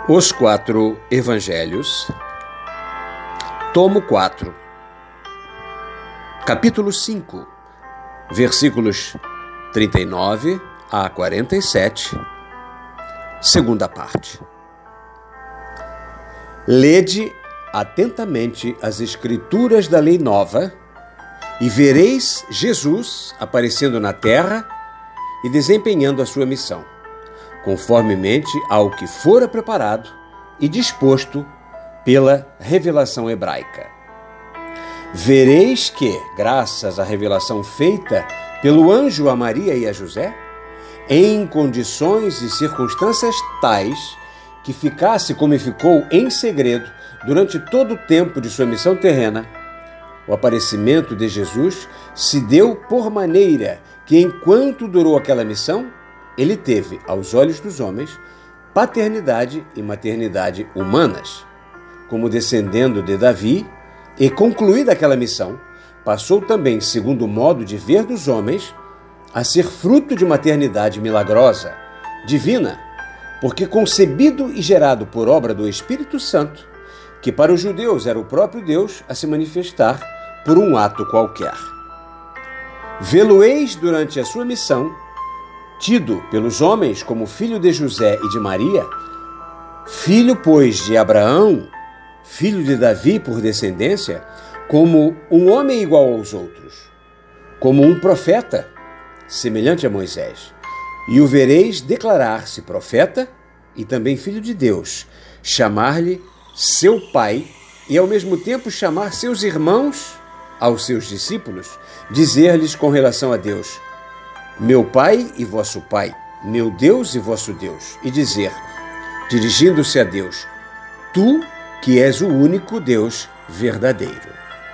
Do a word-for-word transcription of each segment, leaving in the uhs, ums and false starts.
Os Quatro Evangelhos, tomo quatro, capítulo cinco, versículos trinta e nove a quarenta e sete, segunda parte. Lede atentamente as Escrituras da Lei Nova e vereis Jesus aparecendo na terra e desempenhando a sua missão, conformemente ao que fora preparado e disposto pela revelação hebraica. Vereis que, graças à revelação feita pelo anjo a Maria e a José, em condições e circunstâncias tais que ficasse como ficou em segredo durante todo o tempo de sua missão terrena, o aparecimento de Jesus se deu por maneira que, enquanto durou aquela missão, ele teve, aos olhos dos homens, paternidade e maternidade humanas. Como descendendo de Davi, e concluída aquela missão, passou também, segundo o modo de ver dos homens, a ser fruto de maternidade milagrosa, divina, porque concebido e gerado por obra do Espírito Santo, que para os judeus era o próprio Deus a se manifestar por um ato qualquer. Vê-lo-eis durante a sua missão, tido pelos homens como filho de José e de Maria, filho, pois, de Abraão, filho de Davi por descendência, como um homem igual aos outros, como um profeta, semelhante a Moisés. E o vereis declarar-se profeta e também filho de Deus, chamar-lhe seu pai e ao mesmo tempo chamar seus irmãos aos seus discípulos, dizer-lhes com relação a Deus: meu Pai e vosso Pai, meu Deus e vosso Deus, e dizer, dirigindo-se a Deus: tu que és o único Deus verdadeiro.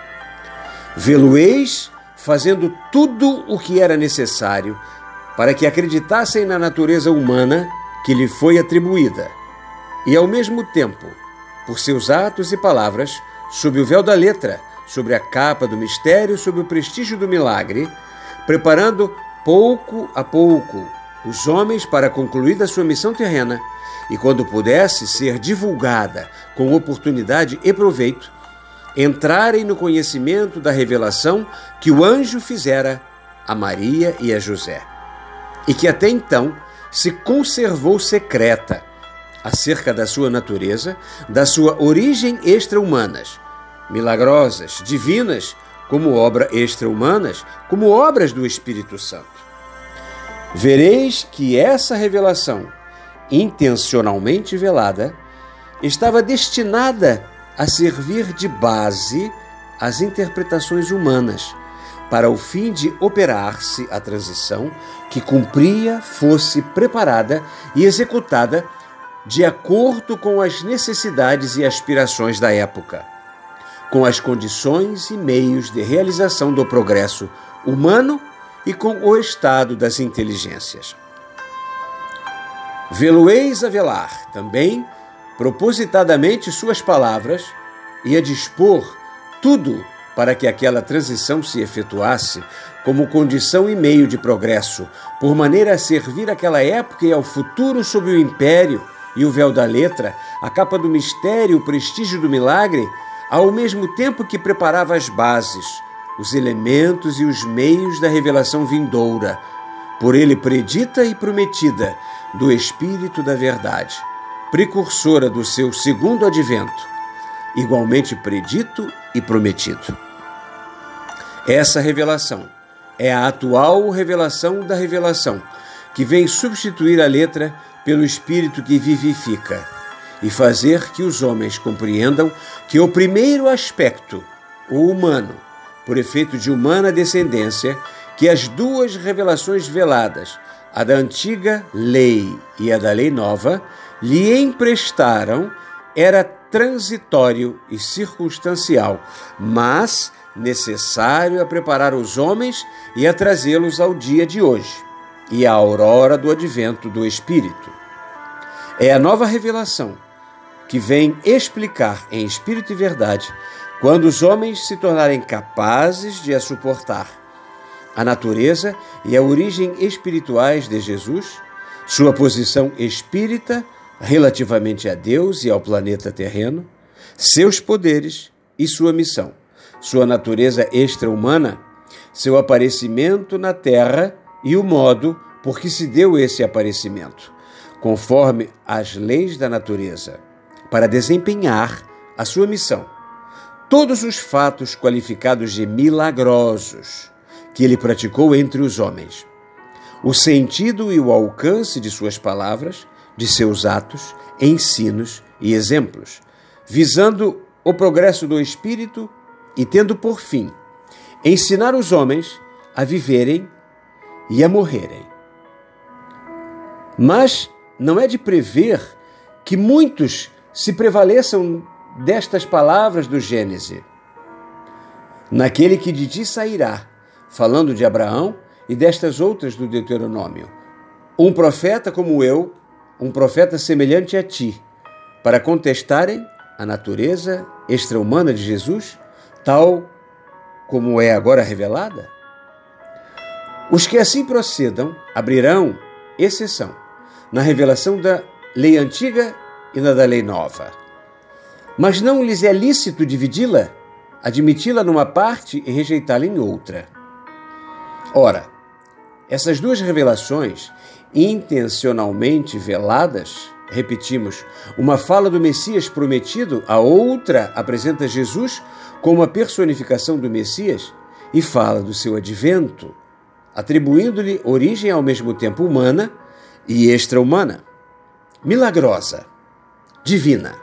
Vê-lo-eis fazendo tudo o que era necessário para que acreditassem na natureza humana que lhe foi atribuída, e ao mesmo tempo, por seus atos e palavras, sob o véu da letra, sobre a capa do mistério, sob o prestígio do milagre, preparando pouco a pouco os homens para concluir a sua missão terrena, e quando pudesse ser divulgada com oportunidade e proveito, entrarem no conhecimento da revelação que o anjo fizera a Maria e a José, e que até então se conservou secreta acerca da sua natureza, da sua origem extra-humanas, milagrosas, divinas, como obra extra-humanas, como obras do Espírito Santo. Vereis que essa revelação, intencionalmente velada, estava destinada a servir de base às interpretações humanas, para o fim de operar-se a transição que cumpria fosse preparada e executada de acordo com as necessidades e aspirações da época, com as condições e meios de realização do progresso humano e com o estado das inteligências. Vê-lo-eis a velar, também, propositadamente suas palavras, e a dispor tudo para que aquela transição se efetuasse como condição e meio de progresso, por maneira a servir àquela época e ao futuro sob o império e o véu da letra, a capa do mistério, o prestígio do milagre, ao mesmo tempo que preparava as bases, os elementos e os meios da revelação vindoura, por ele predita e prometida do Espírito da Verdade, precursora do seu segundo advento, igualmente predito e prometido. Essa revelação é a atual revelação da revelação, que vem substituir a letra pelo Espírito que vivifica, e fazer que os homens compreendam que o primeiro aspecto, o humano, por efeito de humana descendência, que as duas revelações veladas, a da antiga lei e a da lei nova, lhe emprestaram, era transitório e circunstancial, mas necessário a preparar os homens e a trazê-los ao dia de hoje, e à aurora do advento do Espírito. É a nova revelação que vem explicar em espírito e verdade, quando os homens se tornarem capazes de a suportar, a natureza e a origem espirituais de Jesus, sua posição espírita relativamente a Deus e ao planeta terreno, seus poderes e sua missão, sua natureza extra-humana, seu aparecimento na Terra e o modo por que se deu esse aparecimento, conforme as leis da natureza, para desempenhar a sua missão. Todos os fatos qualificados de milagrosos que ele praticou entre os homens, o sentido e o alcance de suas palavras, de seus atos, ensinos e exemplos, visando o progresso do espírito e tendo por fim ensinar os homens a viverem e a morrerem. Mas não é de prever que muitos se prevaleçam destas palavras do Gênesis. Naquele que de ti sairá, falando de Abraão e destas outras do Deuteronômio, um profeta como eu, um profeta semelhante a ti, para contestarem a natureza extra-humana de Jesus, tal como é agora revelada? Os que assim procedam abrirão exceção na revelação da lei antiga e na da lei nova. Mas não lhes é lícito dividi-la, admiti-la numa parte e rejeitá-la em outra. Ora, essas duas revelações, intencionalmente veladas, repetimos, uma fala do Messias prometido, a outra apresenta Jesus como a personificação do Messias e fala do seu advento, atribuindo-lhe origem ao mesmo tempo humana e extra-humana, milagrosa, divina.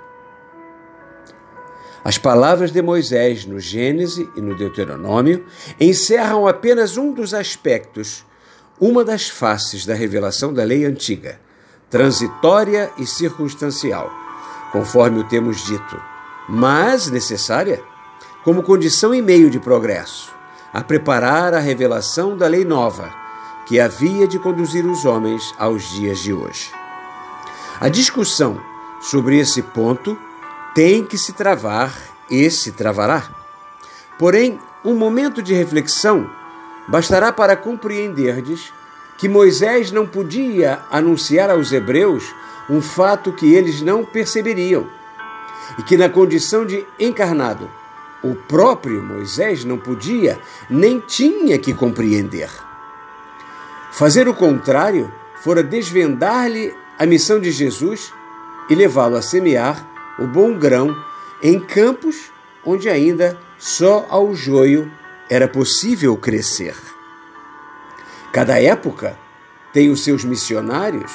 As palavras de Moisés no Gênesis e no Deuteronômio encerram apenas um dos aspectos, uma das faces da revelação da lei antiga, transitória e circunstancial, conforme o temos dito, mas necessária como condição e meio de progresso, a preparar a revelação da lei nova, que havia de conduzir os homens aos dias de hoje. A discussão sobre esse ponto tem que se travar e se travará. Porém, um momento de reflexão bastará para compreenderdes que Moisés não podia anunciar aos hebreus um fato que eles não perceberiam, e que na condição de encarnado, o próprio Moisés não podia nem tinha que compreender. Fazer o contrário fora desvendar-lhe a missão de Jesus e levá-lo a semear o bom grão em campos onde ainda só ao joio era possível crescer. Cada época tem os seus missionários.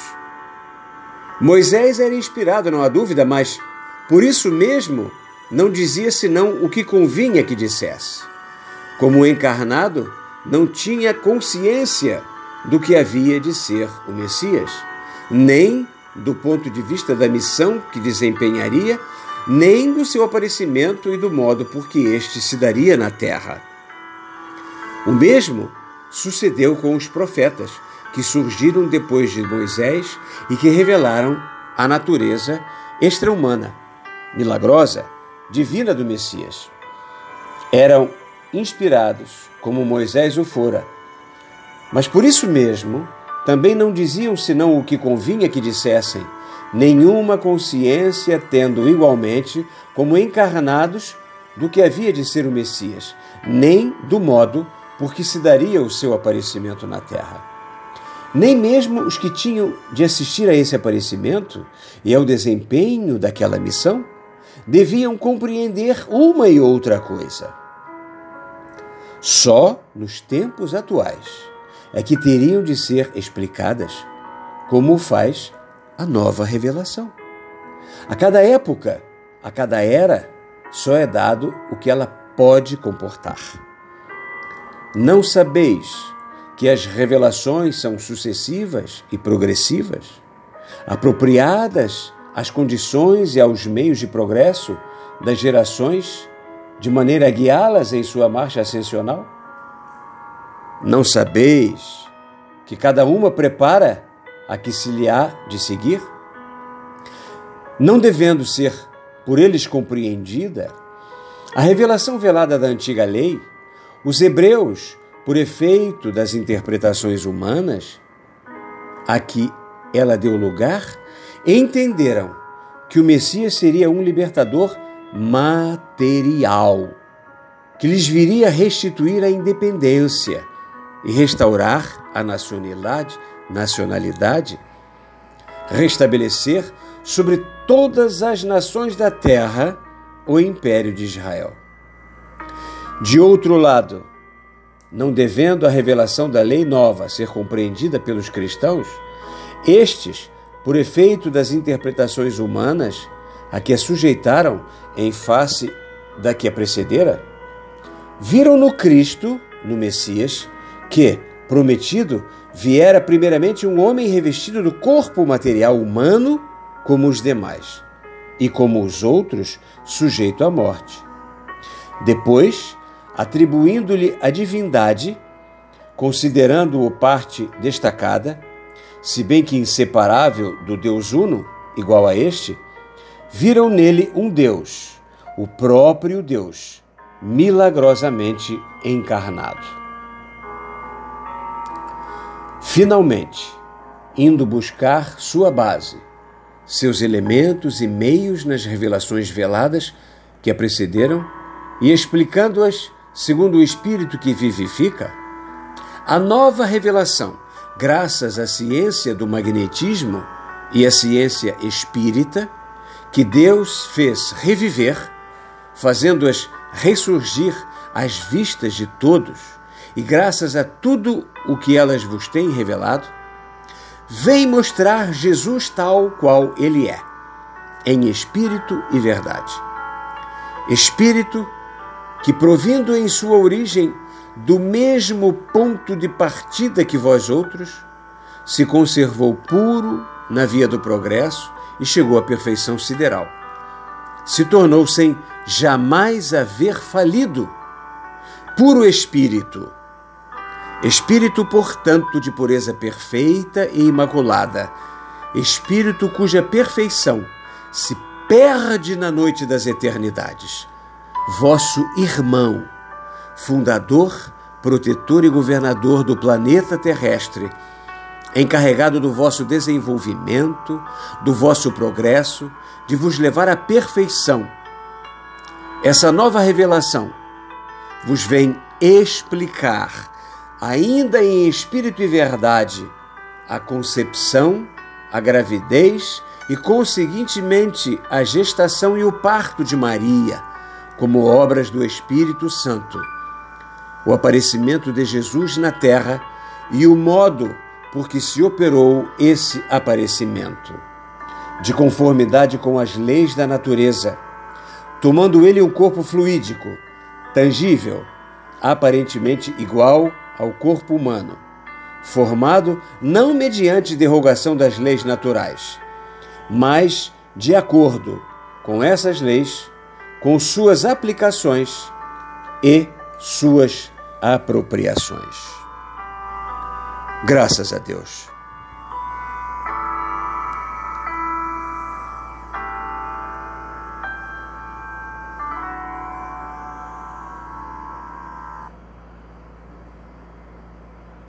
Moisés era inspirado, não há dúvida, mas por isso mesmo não dizia senão o que convinha que dissesse. Como encarnado, não tinha consciência do que havia de ser o Messias, nem do ponto de vista da missão que desempenharia, nem do seu aparecimento e do modo por que este se daria na terra. O mesmo sucedeu com os profetas, que surgiram depois de Moisés e que revelaram a natureza extra-humana, milagrosa, divina do Messias. Eram inspirados, como Moisés o fora, mas por isso mesmo também não diziam senão o que convinha que dissessem, nenhuma consciência tendo igualmente como encarnados do que havia de ser o Messias, nem do modo por que se daria o seu aparecimento na terra. Nem mesmo os que tinham de assistir a esse aparecimento e ao desempenho daquela missão deviam compreender uma e outra coisa. Só nos tempos atuais é que teriam de ser explicadas como faz a nova revelação. A cada época, a cada era, só é dado o que ela pode comportar. Não sabeis que as revelações são sucessivas e progressivas, apropriadas às condições e aos meios de progresso das gerações, de maneira a guiá-las em sua marcha ascensional? Não sabeis que cada uma prepara a que se lhe há de seguir? Não devendo ser por eles compreendida, a revelação velada da antiga lei, os hebreus, por efeito das interpretações humanas a que ela deu lugar, entenderam que o Messias seria um libertador material, que lhes viria restituir a independência e restaurar a nacionalidade, nacionalidade, restabelecer sobre todas as nações da terra o Império de Israel. De outro lado, não devendo a revelação da lei nova ser compreendida pelos cristãos, estes, por efeito das interpretações humanas, a que a sujeitaram em face da que a precedera, viram no Cristo, no Messias, que, prometido, viera primeiramente um homem revestido do corpo material humano como os demais, e como os outros, sujeito à morte. Depois, atribuindo-lhe a divindade, considerando-o parte destacada, se bem que inseparável do Deus Uno, igual a este, viram nele um Deus, o próprio Deus, milagrosamente encarnado. Finalmente, indo buscar sua base, seus elementos e meios nas revelações veladas que a precederam e explicando-as segundo o Espírito que vivifica, a nova revelação, graças à ciência do magnetismo e à ciência espírita, que Deus fez reviver, fazendo-as ressurgir às vistas de todos, e graças a tudo o que elas vos têm revelado, vem mostrar Jesus tal qual ele é, em espírito e verdade. Espírito que, provindo em sua origem do mesmo ponto de partida que vós outros, se conservou puro na via do progresso e chegou à perfeição sideral. Se tornou sem jamais haver falido. Puro Espírito. Espírito, portanto, de pureza perfeita e imaculada. Espírito cuja perfeição se perde na noite das eternidades. Vosso irmão, fundador, protetor e governador do planeta terrestre, encarregado do vosso desenvolvimento, do vosso progresso, de vos levar à perfeição. Essa nova revelação vos vem explicar, ainda em espírito e verdade, a concepção, a gravidez e, conseguintemente, a gestação e o parto de Maria, como obras do Espírito Santo, o aparecimento de Jesus na terra e o modo por que se operou esse aparecimento, de conformidade com as leis da natureza, tomando ele um corpo fluídico, tangível, aparentemente igual ao corpo humano, formado não mediante derrogação das leis naturais, mas de acordo com essas leis, com suas aplicações e suas apropriações. Graças a Deus.